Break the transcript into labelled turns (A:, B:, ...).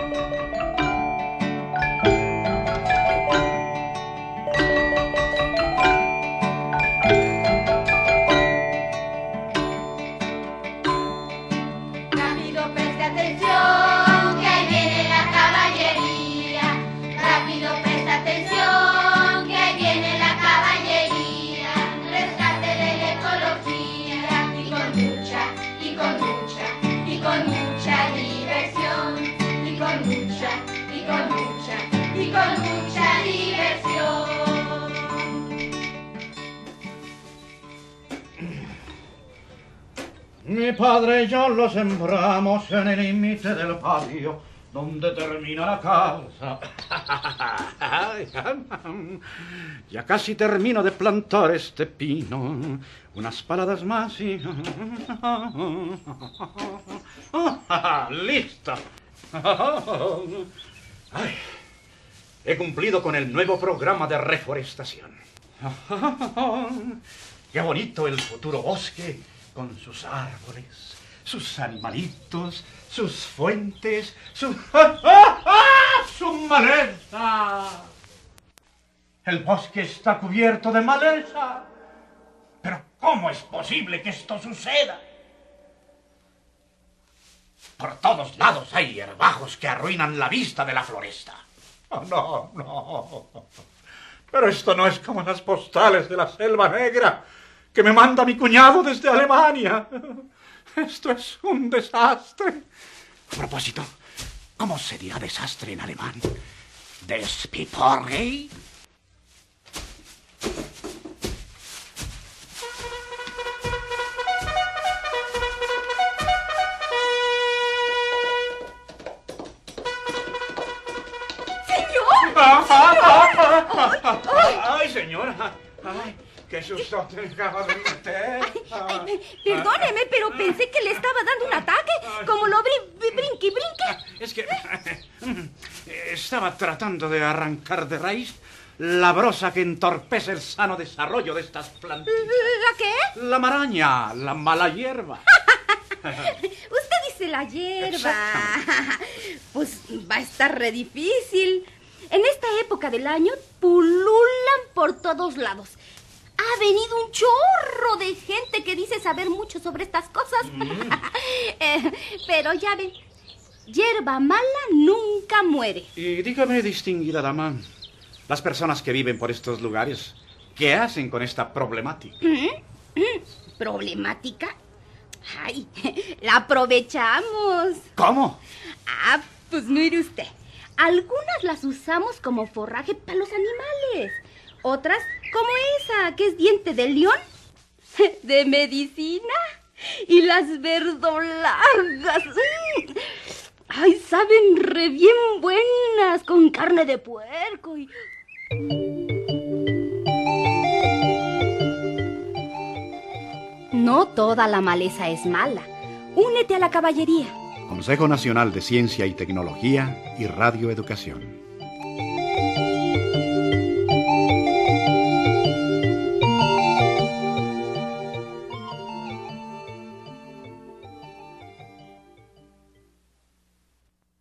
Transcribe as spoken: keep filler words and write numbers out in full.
A: Mi padre y yo lo sembramos en el límite del patio donde termina la casa. Ya casi termino de plantar este pino. Unas paladas más y... ¡Listo! Ay, he cumplido con el nuevo programa de reforestación. ¡Qué bonito el futuro bosque! Con sus árboles, sus animalitos, sus fuentes, su... ¡Ah, ah, ah! ¡Su maleza! El bosque está cubierto de maleza. ¿Pero cómo es posible que esto suceda? Por todos lados hay hierbajos que arruinan la vista de la floresta. Oh, no, no. Pero esto no es como las postales de la Selva Negra que me manda mi cuñado desde Alemania. Esto es un desastre. A propósito, ¿cómo se dirá desastre en alemán? ¿Despiporre?
B: ¡Señor!
A: Ah, ah, ah, ah, ah, ah, ¡Ay, señora! ¡Ay! ¡Qué susto te acaba de meter!
B: Ay, ay, perdóneme, pero pensé que le estaba dando un ataque, como lo brin brinqui brinqui.
A: Es que estaba tratando de arrancar de raíz la brosa que entorpece el sano desarrollo de estas plantas.
B: ¿La qué?
A: La maraña, la mala hierba.
B: Usted dice la hierba. Pues va a estar re difícil. En esta época del año pululan por todos lados. Ha venido un chorro de gente que dice saber mucho sobre estas cosas. Mm. eh, pero ya ven, hierba mala nunca muere.
A: Y dígame, distinguida dama, las personas que viven por estos lugares, ¿qué hacen con esta problemática?
B: ¿Mm? ¿Mm? ¿Problemática? Ay, la aprovechamos.
A: ¿Cómo?
B: Ah, pues mire usted, algunas las usamos como forraje para los animales. Otras, como esa, que es diente de león, de medicina. Y las verdolagas. ¡Mmm! ¡Ay, saben re bien buenas! Con carne de puerco y... No toda la maleza es mala. Únete a la caballería.
A: Consejo Nacional de Ciencia y Tecnología y Radio Educación.